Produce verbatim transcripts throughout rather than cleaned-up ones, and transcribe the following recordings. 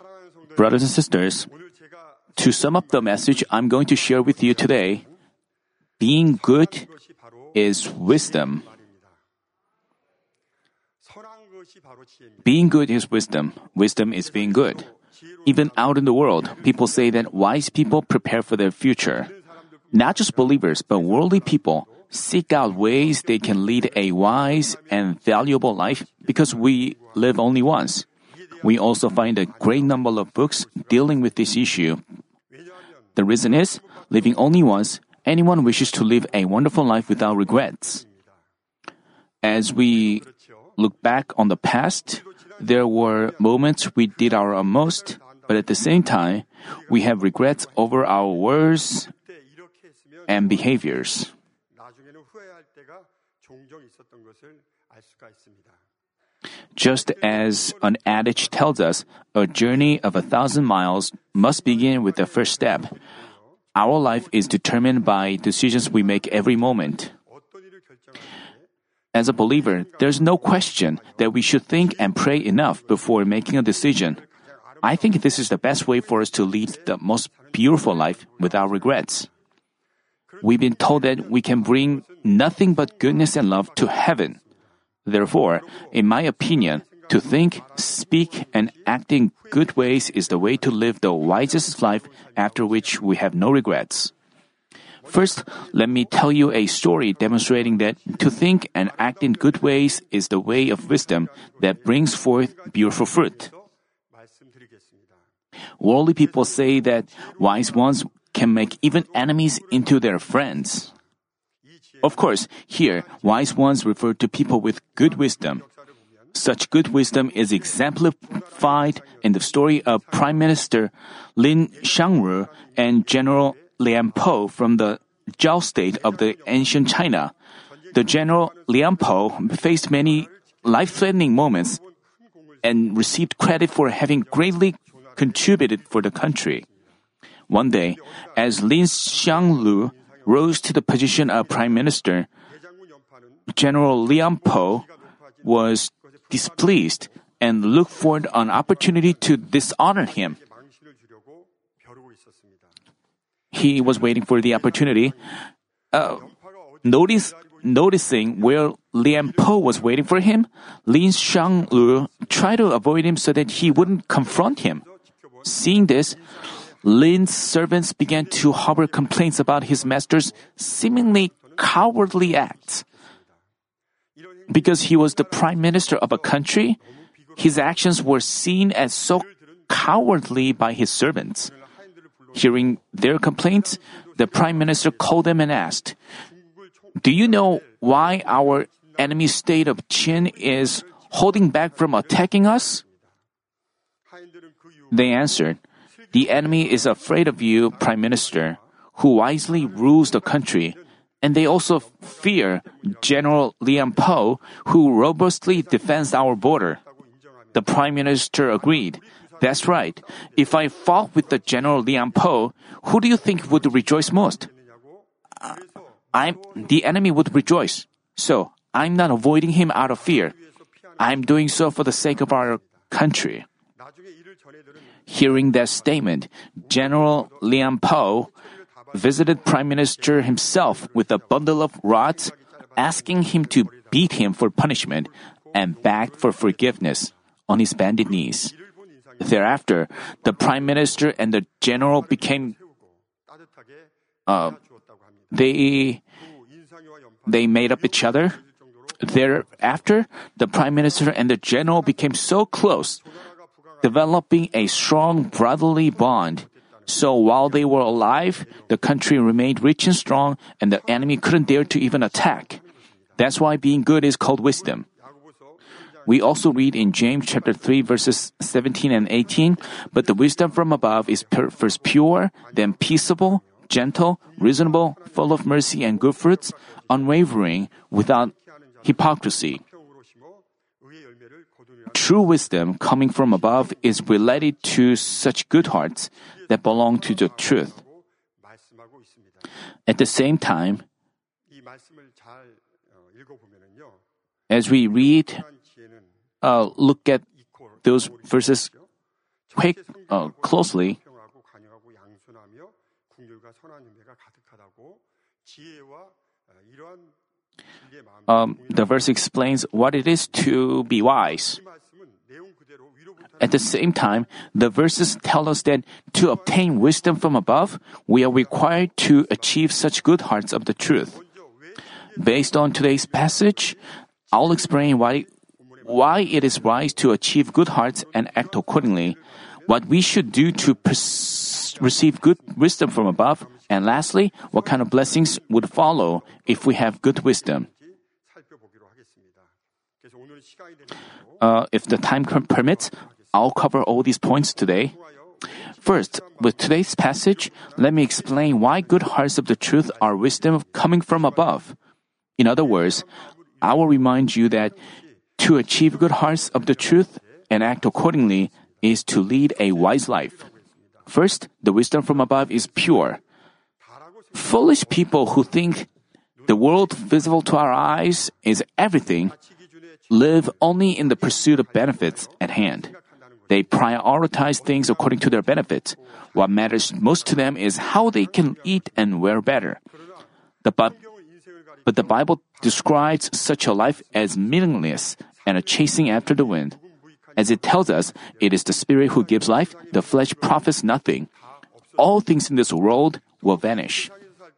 Brothers and sisters, to sum up the message I'm going to share with you today, being good is wisdom. Being good is wisdom. Wisdom is being good. Even out in the world, people say that wise people prepare for their future. Not just believers, but worldly people seek out ways they can lead a wise and valuable life because we live only once. We also find a great number of books dealing with this issue. The reason is, living only once, anyone wishes to live a wonderful life without regrets. As we look back on the past, there were moments we did our utmost, but at the same time, we have regrets over our words and behaviors. Just as an adage tells us, a journey of a thousand miles must begin with the first step. Our life is determined by decisions we make every moment. As a believer, there's no question that we should think and pray enough before making a decision. I think this is the best way for us to lead the most beautiful life without regrets. We've been told that we can bring nothing but goodness and love to heaven. Therefore, in my opinion, to think, speak, and act in good ways is the way to live the wisest life after which we have no regrets. First, let me tell you a story demonstrating that to think and act in good ways is the way of wisdom that brings forth beautiful fruit. Worldly people say that wise ones can make even enemies into their friends. Of course, here, wise ones refer to people with good wisdom. Such good wisdom is exemplified in the story of Prime Minister Lin Xiangru and General Lian Po from the Zhao state of the ancient China. The General Lian Po faced many life-threatening moments and received credit for having greatly contributed for the country. One day, as Lin Xiangru rose to the position of Prime Minister, General Lian Po was displeased and looked for an opportunity to dishonor him. He was waiting for the opportunity. Uh, notice, noticing where Lian Po was waiting for him, Lin Xiangru tried to avoid him so that he wouldn't confront him. Seeing this, Lin's servants began to harbor complaints about his master's seemingly cowardly acts. Because he was the prime minister of a country, his actions were seen as so cowardly by his servants. Hearing their complaints, the prime minister called them and asked, "Do you know why our enemy state of Qin is holding back from attacking us?" They answered, "The enemy is afraid of you, Prime Minister, who wisely rules the country, and they also fear General Lian Po, who robustly defends our border." The Prime Minister agreed. "That's right. If I fought with the General Lian Po, who do you think would rejoice most?" Uh, I'm, the enemy would rejoice. So, I'm not avoiding him out of fear. I'm doing so for the sake of our country. Hearing that statement, General Lian Po visited Prime Minister himself with a bundle of rods, asking him to beat him for punishment, and begged for forgiveness on his bended knees. Thereafter, the Prime Minister and the General became uh, they they made up each other. Thereafter, the Prime Minister and the General became so close, developing a strong brotherly bond. So while they were alive, the country remained rich and strong, and the enemy couldn't dare to even attack. That's why being good is called wisdom. We also read in James chapter three verses seventeen and eighteen, "But the wisdom from above is first pure, then peaceable, gentle, reasonable, full of mercy and good fruits, unwavering, without hypocrisy." True wisdom coming from above is related to such good hearts that belong to the truth. At the same time, as we read, uh, look at those verses quick, uh, closely, um, the verse explains what it is to be wise. At the same time, the verses tell us that to obtain wisdom from above, we are required to achieve such good hearts of the truth. Based on today's passage, I'll explain why, why it is wise to achieve good hearts and act accordingly, what we should do to pers- receive good wisdom from above, and lastly, what kind of blessings would follow if we have good wisdom. Uh, if the time permits, I'll cover all these points today. First, with today's passage, let me explain why good hearts of the truth are wisdom coming from above. In other words, I will remind you that to achieve good hearts of the truth and act accordingly is to lead a wise life. First, the wisdom from above is pure. Foolish people who think the world visible to our eyes is everything live only in the pursuit of benefits at hand. They prioritize things according to their benefits. What matters most to them is how they can eat and wear better. The Bi- but the Bible describes such a life as meaningless and a chasing after the wind. As it tells us, it is the Spirit who gives life, the flesh profits nothing. All things in this world will vanish.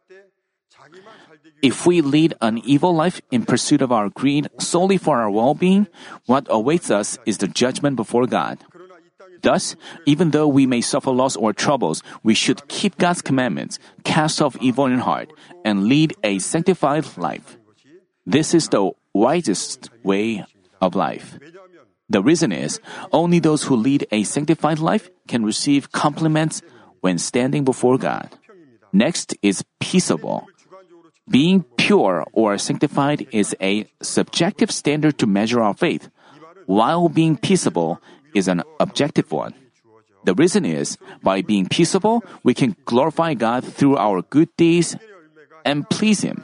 If we lead an evil life in pursuit of our greed solely for our well-being, what awaits us is the judgment before God. Thus, even though we may suffer loss or troubles, we should keep God's commandments, cast off evil in heart, and lead a sanctified life. This is the wisest way of life. The reason is, only those who lead a sanctified life can receive compliments when standing before God. Next is peaceable. Being pure or sanctified is a subjective standard to measure our faith, while being peaceable is an objective one. The reason is, by being peaceable, we can glorify God through our good deeds and please Him.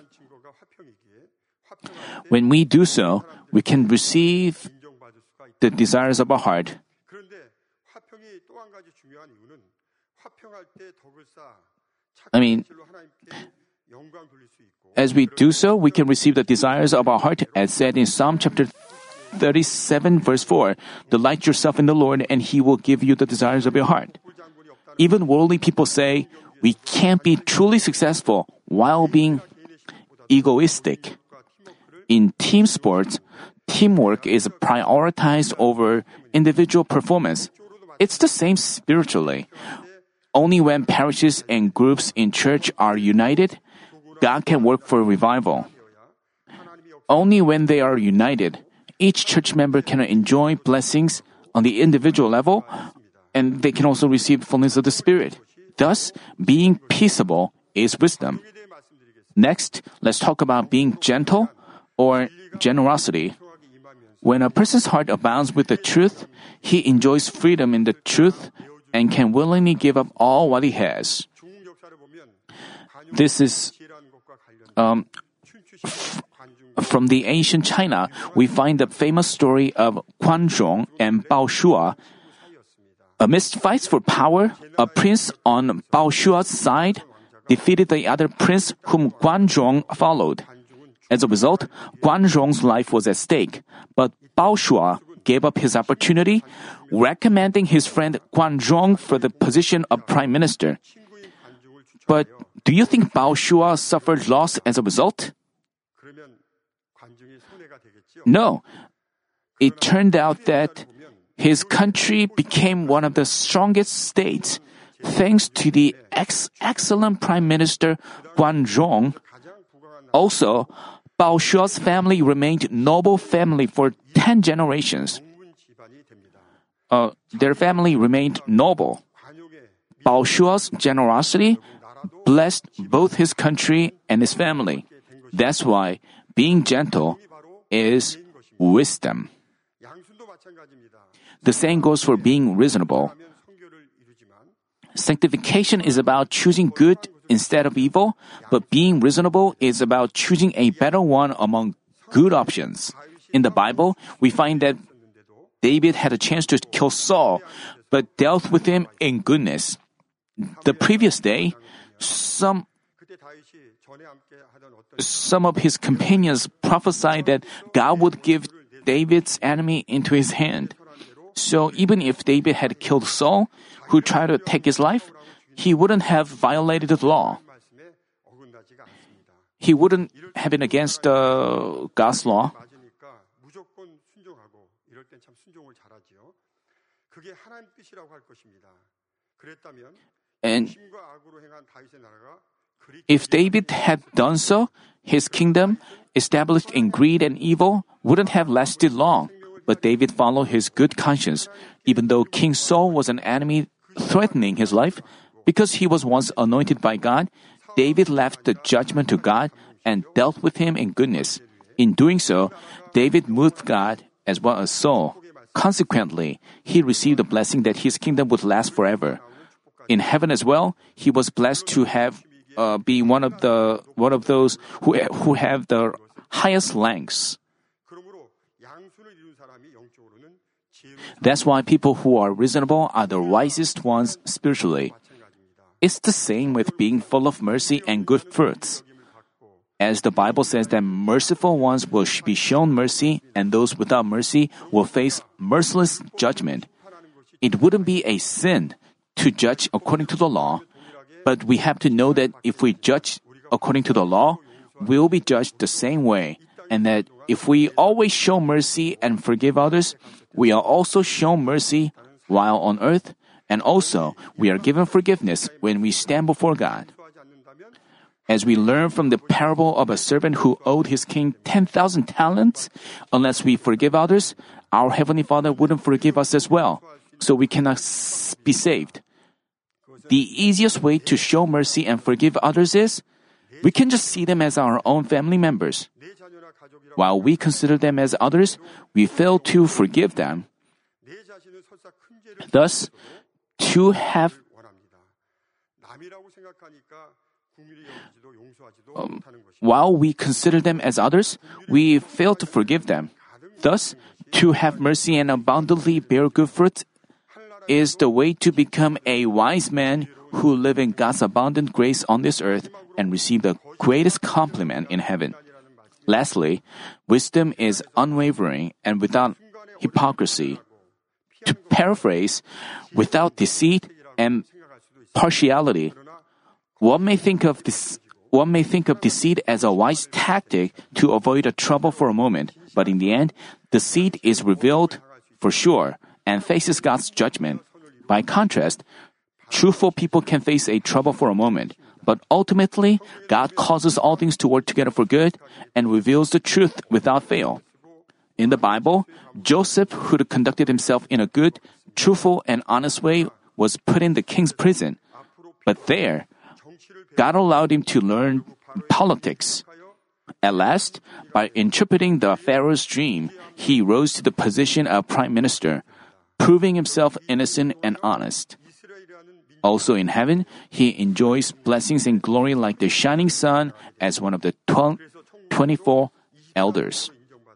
When we do so, we can receive the desires of our heart. I mean, as we do so, we can receive the desires of our heart, as said in Psalm chapter thirty-seven, verse four. Delight yourself in the Lord, and He will give you the desires of your heart. Even worldly people say, we can't be truly successful while being egoistic. In team sports, teamwork is prioritized over individual performance. It's the same spiritually. Only when parishes and groups in church are united, God can work for revival. Only when they are united, each church member can enjoy blessings on the individual level, and they can also receive fullness of the Spirit. Thus, being peaceable is wisdom. Next, let's talk about being gentle or generosity. When a person's heart abounds with the truth, he enjoys freedom in the truth and can willingly give up all what he has. This is um, f- from the ancient China. We find the famous story of Guan Zhong and Bao Shua. Amidst fights for power, a prince on Bao Shua's side defeated the other prince whom Guan Zhong followed. As a result, Guan Zhong's life was at stake, but Bao Shua gave up his opportunity, recommending his friend Guan Zhong for the position of prime minister. But do you think Bao Shua suffered loss as a result? No. It turned out that his country became one of the strongest states thanks to the ex- excellent prime minister Guan Zhong. Also, Bao Shua's family remained noble family for ten generations. Uh, their family remained noble. Bao Shua's generosity blessed both his country and his family. That's why being gentle is wisdom. The same goes for being reasonable. Sanctification is about choosing good instead of evil, but being reasonable is about choosing a better one among good options. In the Bible, we find that David had a chance to kill Saul, but dealt with him in goodness. The previous day, some some of his companions prophesied that God would give David's enemy into his hand. So even if David had killed Saul, who tried to take his life, he wouldn't have violated the law. He wouldn't have been against uh, God's law. And if David had done so, his kingdom, established in greed and evil, wouldn't have lasted long. But David followed his good conscience, even though King Saul was an enemy threatening his life. Because he was once anointed by God, David left the judgment to God and dealt with him in goodness. In doing so, David moved God as well as Saul. Consequently, he received the blessing that his kingdom would last forever. In heaven as well, he was blessed to have uh, be one of the one of those who who have the highest ranks. That's why people who are reasonable are the wisest ones spiritually. It's the same with being full of mercy and good fruits. As the Bible says that merciful ones will be shown mercy and those without mercy will face merciless judgment. It wouldn't be a sin to judge according to the law, but we have to know that if we judge according to the law, we'll be judged the same way, and that if we always show mercy and forgive others, we are also shown mercy while on earth, and also we are given forgiveness when we stand before God. As we learn from the parable of a servant who owed his king ten thousand talents, unless we forgive others, our Heavenly Father wouldn't forgive us as well, so we cannot be saved. The easiest way to show mercy and forgive others is we can just see them as our own family members. While we consider them as others, we fail to forgive them. Thus, to have um, while we consider them as others, we fail to forgive them. Thus, to have mercy and abundantly bear good fruit is the way to become a wise man who live in God's abundant grace on this earth and receive the greatest compliment in heaven. Lastly, wisdom is unwavering and without hypocrisy. To paraphrase, without deceit and partiality. One may think of this one may think of deceit as a wise tactic to avoid a trouble for a moment, but in the end, deceit is revealed for sure and faces God's judgment. By contrast, truthful people can face a trouble for a moment, but ultimately, God causes all things to work together for good and reveals the truth without fail. In the Bible, Joseph, who conducted himself in a good, truthful, and honest way, was put in the king's prison. But there, God allowed him to learn politics. At last, by interpreting the Pharaoh's dream, he rose to the position of prime minister, proving himself innocent and honest. Also in heaven, he enjoys blessings and glory like the shining sun as one of the twenty-four elders.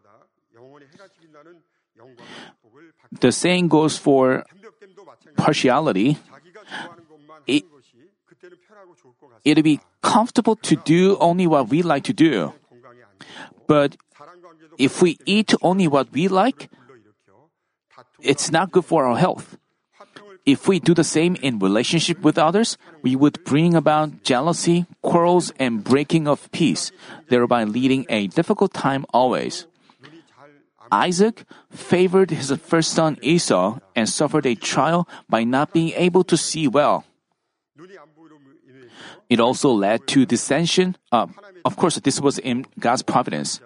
The saying goes for partiality. It, it'd be comfortable to do only what we like to do. But if we eat only what we like, it's not good for our health. If we do the same in relationship with others, we would bring about jealousy, quarrels, and breaking of peace, thereby leading a difficult time always. Isaac favored his first son Esau and suffered a trial by not being able to see well. It also led to dissension. Uh, of course, this was in God's providence.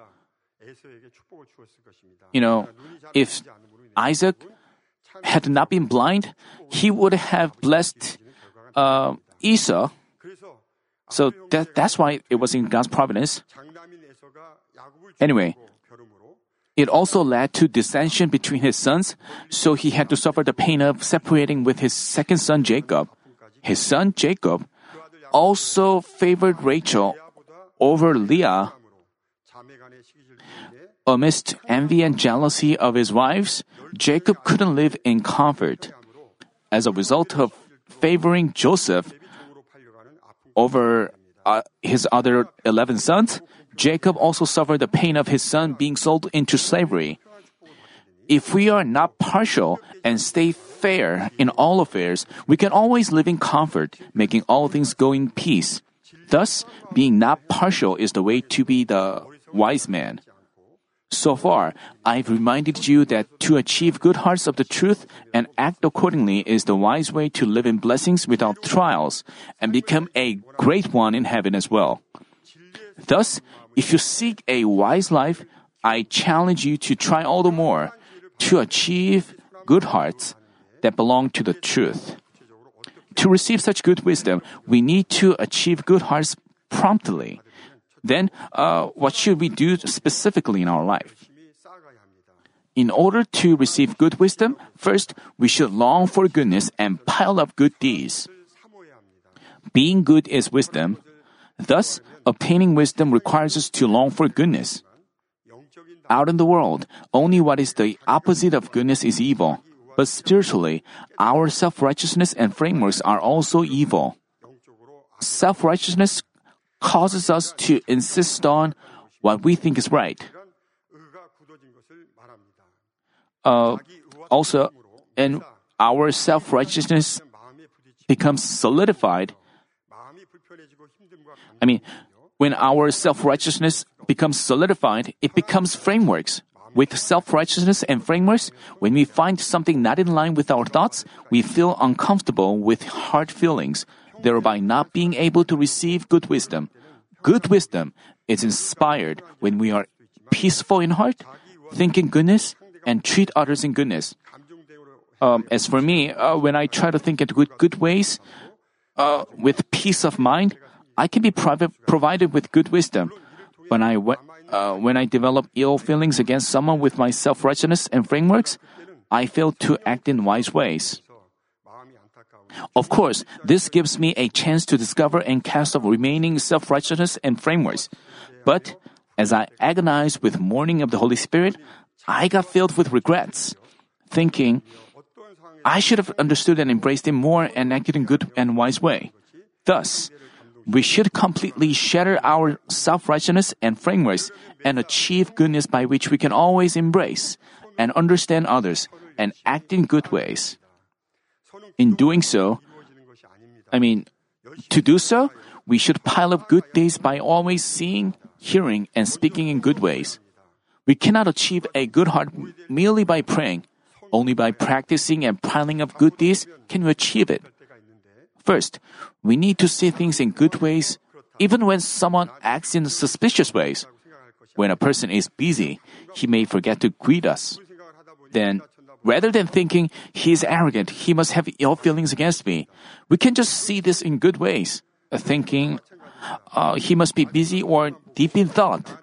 You know, if Isaac had not been blind, he would have blessed uh, Esau. So that, that's why it was in God's providence. Anyway, it also led to dissension between his sons, so he had to suffer the pain of separating with his second son Jacob. His son Jacob also favored Rachel over Leah. Amidst envy and jealousy of his wives, Jacob couldn't live in comfort. As a result of favoring Joseph over uh, his other eleven sons, Jacob also suffered the pain of his son being sold into slavery. If we are not partial and stay fair in all affairs, we can always live in comfort, making all things go in peace. Thus, being not partial is the way to be the wise man. So far, I've reminded you that to achieve good hearts of the truth and act accordingly is the wise way to live in blessings without trials and become a great one in heaven as well. Thus, if you seek a wise life, I challenge you to try all the more to achieve good hearts that belong to the truth. To receive such good wisdom, we need to achieve good hearts promptly. Then, uh, what should we do specifically in our life? In order to receive good wisdom, first, we should long for goodness and pile up good deeds. Being good is wisdom. Thus, obtaining wisdom requires us to long for goodness. Out in the world, only what is the opposite of goodness is evil. But spiritually, our self-righteousness and frameworks are also evil. Self-righteousness causes us to insist on what we think is right. Uh, also, and our self-righteousness becomes solidified. I mean, when our self-righteousness becomes solidified, it becomes frameworks. With self-righteousness and frameworks, when we find something not in line with our thoughts, we feel uncomfortable with hard feelings, thereby not being able to receive good wisdom. Good wisdom is inspired when we are peaceful in heart, think in goodness, and treat others in goodness. Um, as for me, uh, when I try to think in good, good ways, uh, with peace of mind, I can be private, provided with good wisdom. When I uh, when I develop ill feelings against someone with my self-righteousness and frameworks, I fail to act in wise ways. Of course, this gives me a chance to discover and cast off remaining self-righteousness and frameworks. But as I agonize with mourning of the Holy Spirit, I got filled with regrets, thinking, I should have understood and embraced Him more and acted in good and wise way. Thus, we should completely shatter our self-righteousness and frameworks and achieve goodness by which we can always embrace and understand others and act in good ways. In doing so, I mean, to do so, we should pile up good deeds by always seeing, hearing, and speaking in good ways. We cannot achieve a good heart merely by praying. Only by practicing and piling up good deeds can we achieve it. First, we need to see things in good ways, even when someone acts in suspicious ways. When a person is busy, he may forget to greet us. Then, rather than thinking he is arrogant, he must have ill feelings against me, we can just see this in good ways, thinking uh, he must be busy or deep in thought.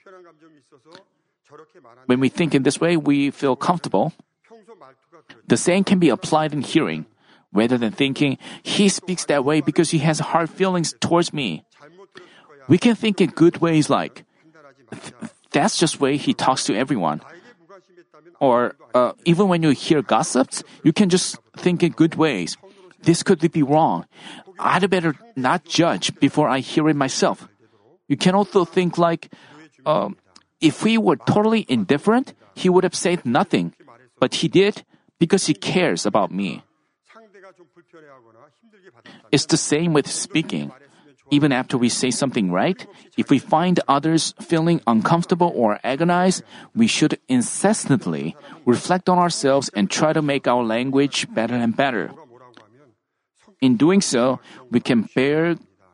When we think in this way, we feel comfortable. The same can be applied in hearing. Rather than thinking, he speaks that way because he has hard feelings towards me, we can think in good ways like, that's just the way he talks to everyone. Or uh, even when you hear gossips, you can just think in good ways. This could be wrong. I'd better not judge before I hear it myself. You can also think like, uh, if he were totally indifferent, he would have said nothing. But he did because he cares about me. It's the same with speaking. Even after we say something right, if we find others feeling uncomfortable or agonized, we should incessantly reflect on ourselves and try to make our language better and better. In doing so, we can bear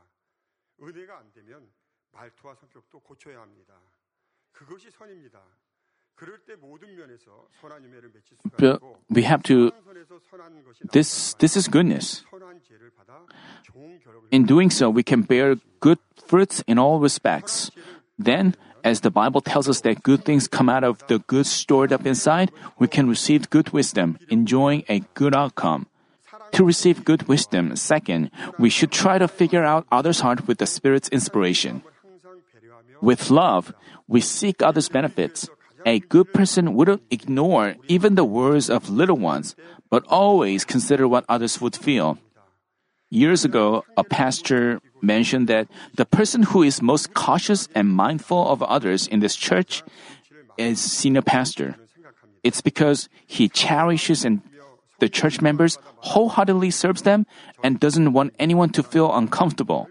But we have to, this, this is goodness. In doing so, we can bear good fruits in all respects. Then, as the Bible tells us that good things come out of the good stored up inside, we can receive good wisdom, enjoying a good outcome. To receive good wisdom, second, we should try to figure out others' heart with the Spirit's inspiration. With love, we seek others' benefits. A good person wouldn't ignore even the words of little ones, but always consider what others would feel. Years ago, a pastor mentioned that the person who is most cautious and mindful of others in this church is senior pastor. It's because he cherishes and the church members, wholeheartedly serves them, and doesn't want anyone to feel uncomfortable.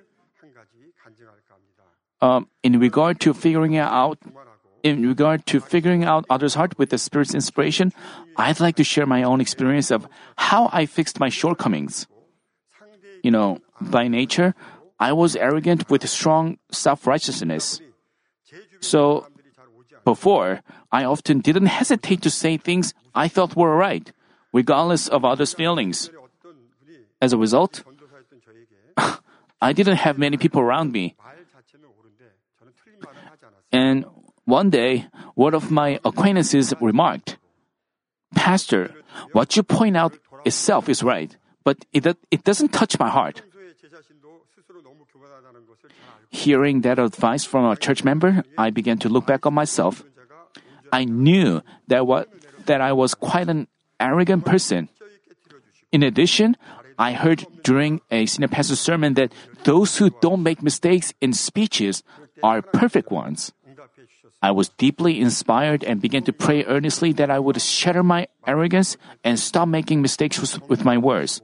Um, in regard to figuring out, in regard to figuring out others' heart with the Spirit's inspiration, I'd like to share my own experience of how I fixed my shortcomings. You know, by nature, I was arrogant with strong self-righteousness. So, before, I often didn't hesitate to say things I felt were right, regardless of others' feelings. As a result, I didn't have many people around me. And one day, one of my acquaintances remarked, "Pastor, what you point out itself is right, but it, it doesn't touch my heart." Hearing that advice from a church member, I began to look back on myself. I knew that what that I was quite an arrogant person. In addition, I heard during a senior pastor's sermon that those who don't make mistakes in speeches are perfect ones. I was deeply inspired and began to pray earnestly that I would shatter my arrogance and stop making mistakes with my words.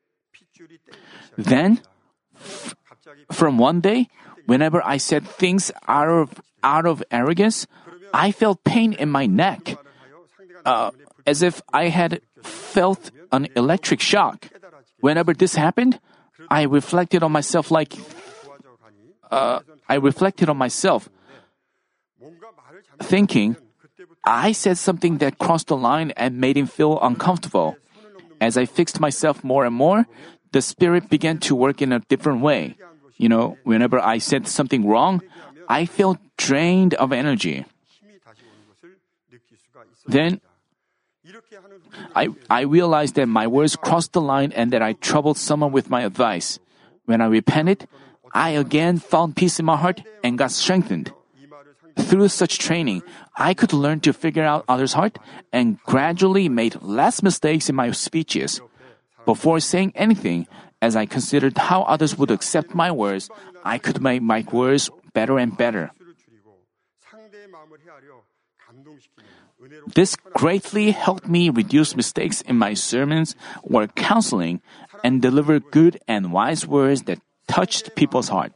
Then, f- from one day, whenever I said things out of out of arrogance, I felt pain in my neck, uh, as if I had felt an electric shock. Whenever this happened, I reflected on myself like, uh, I reflected on myself, thinking, I said something that crossed the line and made him feel uncomfortable. As I fixed myself more and more, the Spirit began to work in a different way. You know, whenever I said something wrong, I felt drained of energy. Then, I, I realized that my words crossed the line and that I troubled someone with my advice. When I repented, I again found peace in my heart and got strengthened. Through such training, I could learn to figure out others' heart and gradually made less mistakes in my speeches. Before saying anything, as I considered how others would accept my words, I could make my words better and better. This greatly helped me reduce mistakes in my sermons or counseling and deliver good and wise words that touched people's heart.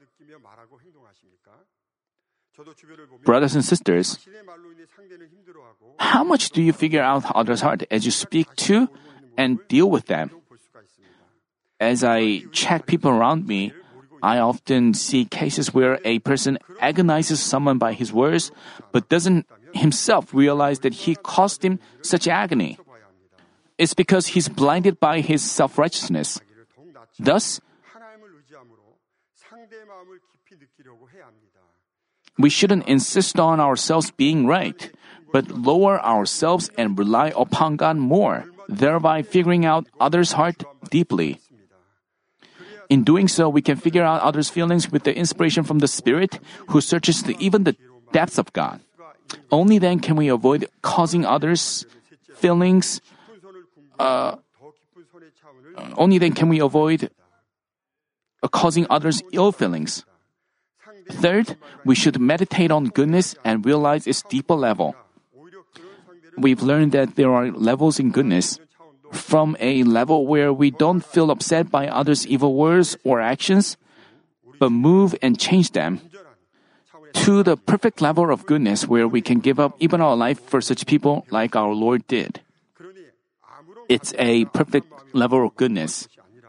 Brothers and sisters, how much do you figure out others' heart as you speak to and deal with them? As I check people around me, I often see cases where a person agonizes someone by his words, but doesn't himself realize that he caused him such agony. It's because he's blinded by his self-righteousness. Thus, we shouldn't insist on ourselves being right, but lower ourselves and rely upon God more, thereby figuring out others' heart deeply. In doing so, we can figure out others' feelings with the inspiration from the Spirit, who searches the, even the depths of God. Only then can we avoid causing others' feelings. Uh, only then can we avoid uh, causing others ill feelings. Third, we should meditate on goodness and realize its deeper level. We've learned that there are levels in goodness. From a level where we don't feel upset by others' evil words or actions, but move and change them, to the perfect level of goodness where we can give up even our life for such people like our Lord did. It's a perfect level of goodness.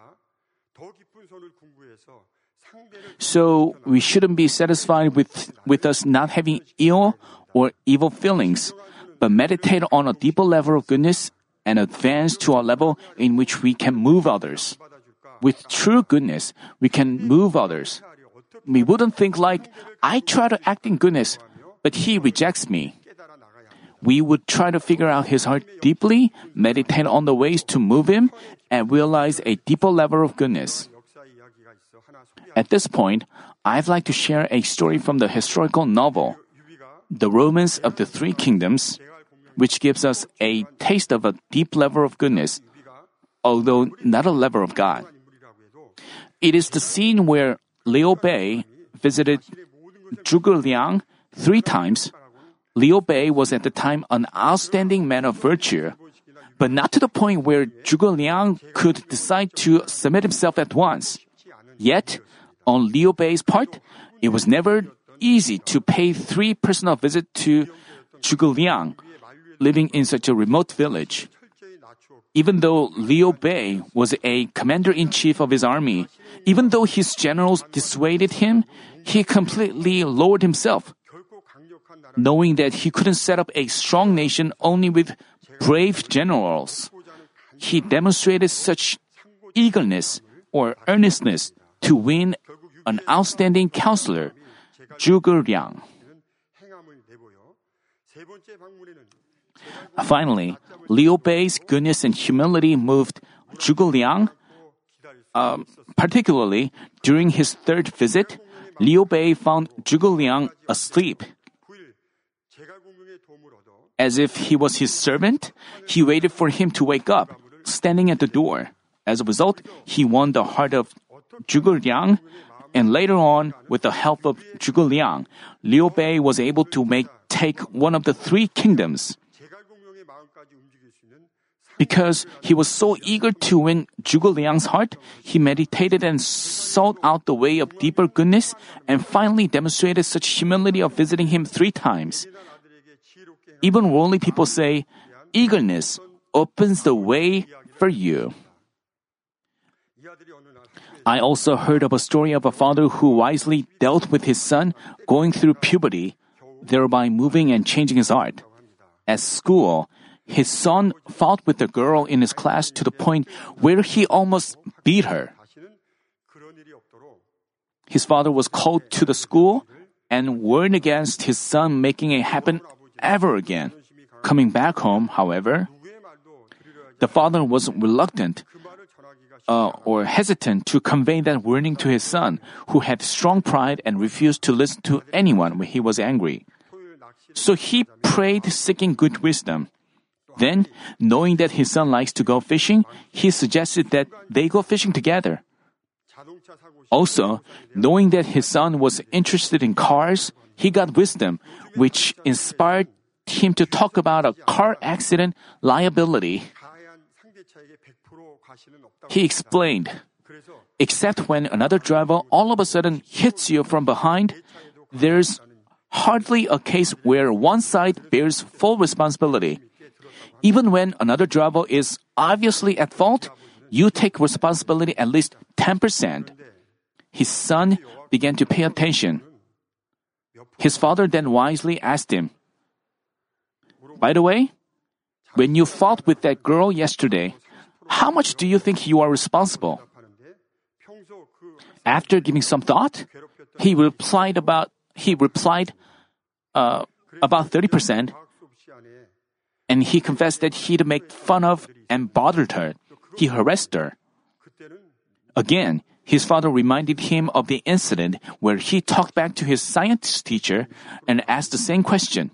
So we shouldn't be satisfied with, with us not having ill or evil feelings, but meditate on a deeper level of goodness and advance to a level in which we can move others. With true goodness, we can move others. We wouldn't think like, I try to act in goodness, but he rejects me. We would try to figure out his heart deeply, meditate on the ways to move him, and realize a deeper level of goodness. At this point, I'd like to share a story from the historical novel. The romance of the three kingdoms, which gives us a taste of a deep level of goodness, although not a level of God. It is the scene where Liu Bei visited Zhuge Liang three times. Liu Bei was at the time an outstanding man of virtue, but not to the point where Zhuge Liang could decide to submit himself at once. Yet, on Liu Bei's part, it was never easy to pay three personal visits to Zhuge Liang, living in such a remote village. Even though Liu Bei was a commander-in-chief of his army, even though his generals dissuaded him, he completely lowered himself. Knowing that he couldn't set up a strong nation only with brave generals, he demonstrated such eagerness or earnestness to win an outstanding counselor, Zhuge Liang. Finally, Liu Bei's goodness and humility moved Zhuge Liang. Um, particularly, during his third visit, Liu Bei found Zhuge Liang asleep. As if he was his servant, he waited for him to wake up, standing at the door. As a result, he won the heart of Zhuge Liang, and later on, with the help of Zhuge Liang, Liu Bei was able to make take one of the three kingdoms. Because he was so eager to win Zhuge Liang's heart, he meditated and sought out the way of deeper goodness and finally demonstrated such humility of visiting him three times. Even worldly people say, eagerness opens the way for you. I also heard of a story of a father who wisely dealt with his son going through puberty, thereby moving and changing his heart. At school, his son fought with a girl in his class to the point where he almost beat her. His father was called to the school and warned against his son making it happen ever again. Coming back home, however, the father was reluctant uh, or hesitant to convey that warning to his son, who had strong pride and refused to listen to anyone when he was angry. So he prayed, seeking good wisdom. Then, knowing that his son likes to go fishing, he suggested that they go fishing together. Also, knowing that his son was interested in cars, he got wisdom, which inspired him to talk about a car accident liability. He explained, except when another driver all of a sudden hits you from behind, there's hardly a case where one side bears full responsibility. Even when another driver is obviously at fault, you take responsibility at least ten percent. His son began to pay attention. His father then wisely asked him, "By the way, when you fought with that girl yesterday, how much do you think you are responsible?" After giving some thought, he replied about he replied uh, about thirty percent. And he confessed that he'd make fun of and bothered her. He harassed her. Again, his father reminded him of the incident where he talked back to his science teacher and asked the same question.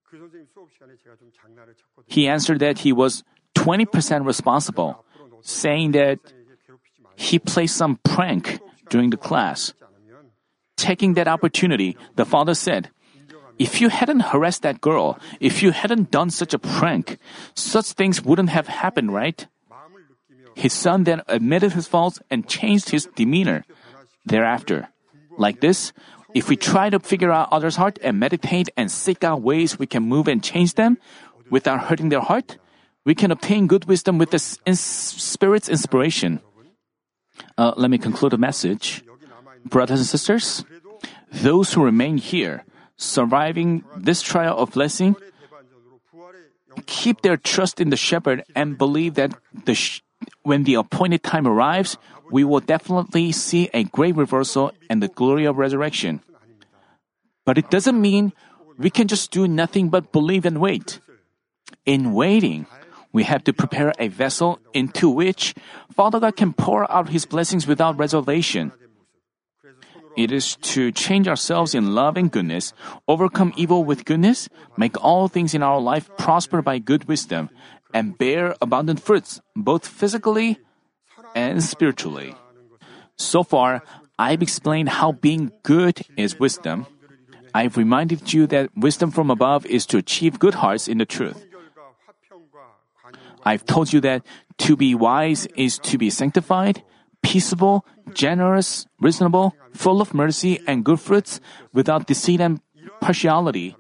He answered that he was twenty percent responsible, saying that he played some prank during the class. Taking that opportunity, the father said, "If you hadn't harassed that girl, if you hadn't done such a prank, such things wouldn't have happened, right?" His son then admitted his faults and changed his demeanor thereafter. Like this, if we try to figure out others' heart and meditate and seek out ways we can move and change them without hurting their heart, we can obtain good wisdom with the Spirit's inspiration. Uh, let me conclude the message. Brothers and sisters, those who remain here, surviving this trial of blessing, keep their trust in the shepherd and believe that the sh- when the appointed time arrives, we will definitely see a great reversal and the glory of resurrection. But it doesn't mean we can just do nothing but believe and wait. In waiting, we have to prepare a vessel into which Father God can pour out His blessings without reservation. It is to change ourselves in love and goodness, overcome evil with goodness, make all things in our life prosper by good wisdom, and bear abundant fruits, both physically and spiritually. So far, I've explained how being good is wisdom. I've reminded you that wisdom from above is to achieve good hearts in the truth. I've told you that to be wise is to be sanctified, peaceable, generous, reasonable, full of mercy and good fruits, without deceit and partiality.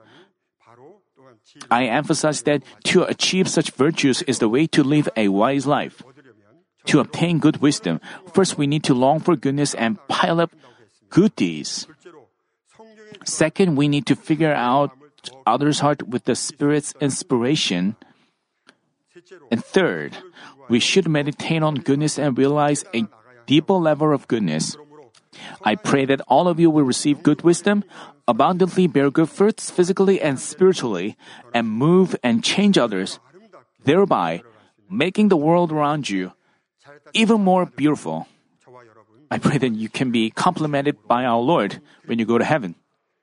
I emphasize that to achieve such virtues is the way to live a wise life. To obtain good wisdom, first we need to long for goodness and pile up good deeds. Second, we need to figure out others' heart with the Spirit's inspiration. And third, we should meditate on goodness and realize a deeper level of goodness. I pray that all of you will receive good wisdom, abundantly bear good fruits physically and spiritually, and move and change others, thereby making the world around you even more beautiful. I pray that you can be complimented by our Lord when you go to heaven.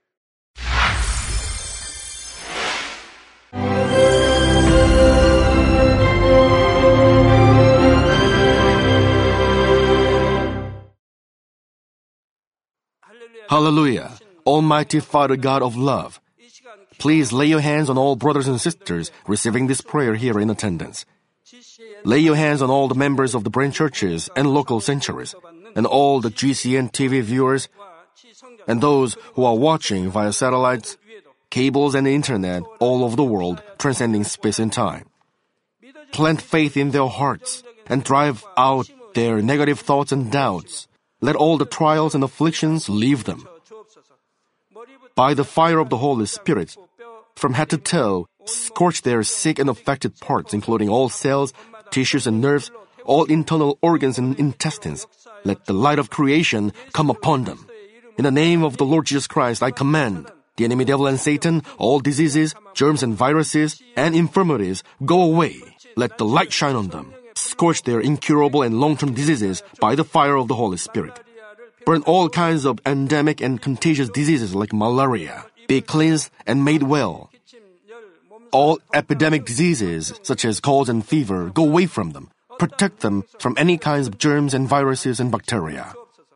Hallelujah! Almighty Father God of love, please lay your hands on all brothers and sisters receiving this prayer here in attendance. Lay your hands on all the members of the branch churches and local sanctuaries, and all the G C N T V viewers, and those who are watching via satellites, cables, and internet all over the world, transcending space and time. Plant faith in their hearts and drive out their negative thoughts and doubts. Let all the trials and afflictions leave them. By the fire of the Holy Spirit, from head to toe, scorch their sick and affected parts, including all cells, tissues and nerves, all internal organs and intestines. Let the light of creation come upon them. In the name of the Lord Jesus Christ, I command the enemy devil and Satan, all diseases, germs and viruses, and infirmities, go away. Let the light shine on them. Scorch their incurable and long-term diseases by the fire of the Holy Spirit. Burn all kinds of endemic and contagious diseases like malaria. Be cleansed and made well. All epidemic diseases, such as colds and fever, go away from them. Protect them from any kinds of germs and viruses and bacteria.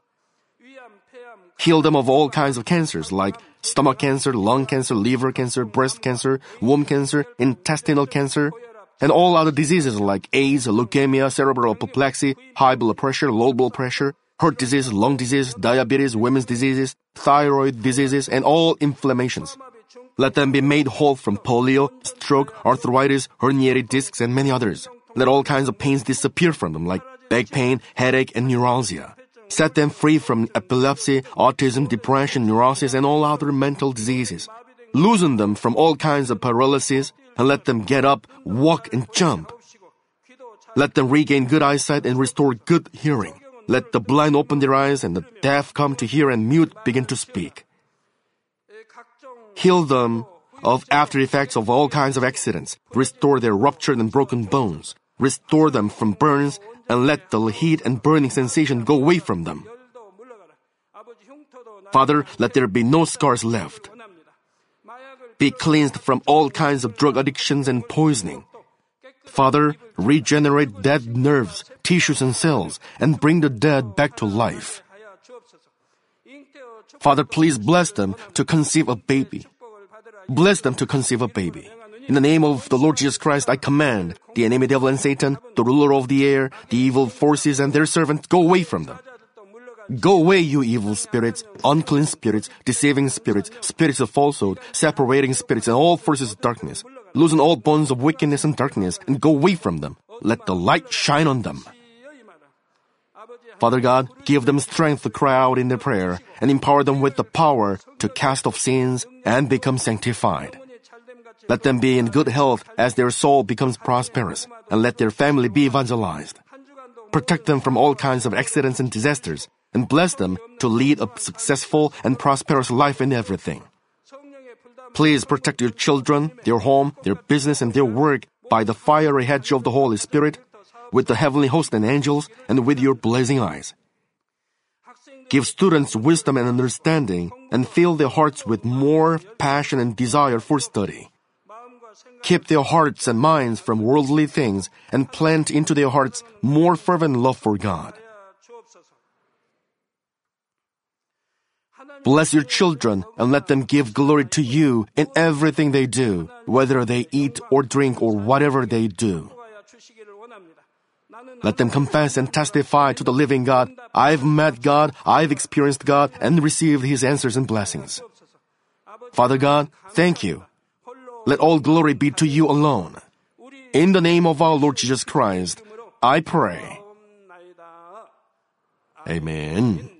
Heal them of all kinds of cancers like stomach cancer, lung cancer, liver cancer, breast cancer, womb cancer, intestinal cancer, and all other diseases like AIDS, leukemia, cerebral apoplexy, high blood pressure, low blood pressure, heart disease, lung disease, diabetes, women's diseases, thyroid diseases, and all inflammations. Let them be made whole from polio, stroke, arthritis, herniated discs, and many others. Let all kinds of pains disappear from them like back pain, headache, and neuralgia. Set them free from epilepsy, autism, depression, neurosis, and all other mental diseases. Loosen them from all kinds of paralysis, and let them get up, walk, and jump. Let them regain good eyesight and restore good hearing. Let the blind open their eyes and the deaf come to hear and mute begin to speak. Heal them of after effects of all kinds of accidents. Restore their ruptured and broken bones. Restore them from burns and let the heat and burning sensation go away from them. Father, let there be no scars left. Be cleansed from all kinds of drug addictions and poisoning. Father, regenerate dead nerves, tissues, and cells, and bring the dead back to life. Father, please bless them to conceive a baby. Bless them to conceive a baby. In the name of the Lord Jesus Christ, I command the enemy devil and Satan, the ruler of the air, the evil forces, and their servants, go away from them. Go away, you evil spirits, unclean spirits, deceiving spirits, spirits of falsehood, separating spirits, and all forces of darkness. Loosen all bonds of wickedness and darkness, and go away from them. Let the light shine on them. Father God, give them strength to cry out in their prayer, and empower them with the power to cast off sins and become sanctified. Let them be in good health as their soul becomes prosperous, and let their family be evangelized. Protect them from all kinds of accidents and disasters, and bless them to lead a successful and prosperous life in everything. Please protect your children, their home, their business, and their work by the fiery hedge of the Holy Spirit, with the heavenly host and angels, and with your blazing eyes. Give students wisdom and understanding, and fill their hearts with more passion and desire for study. Keep their hearts and minds from worldly things, and plant into their hearts more fervent love for God. Bless your children and let them give glory to you in everything they do, whether they eat or drink or whatever they do. Let them confess and testify to the living God, I've met God, I've experienced God, and received His answers and blessings. Father God, thank you. Let all glory be to you alone. In the name of our Lord Jesus Christ, I pray. Amen.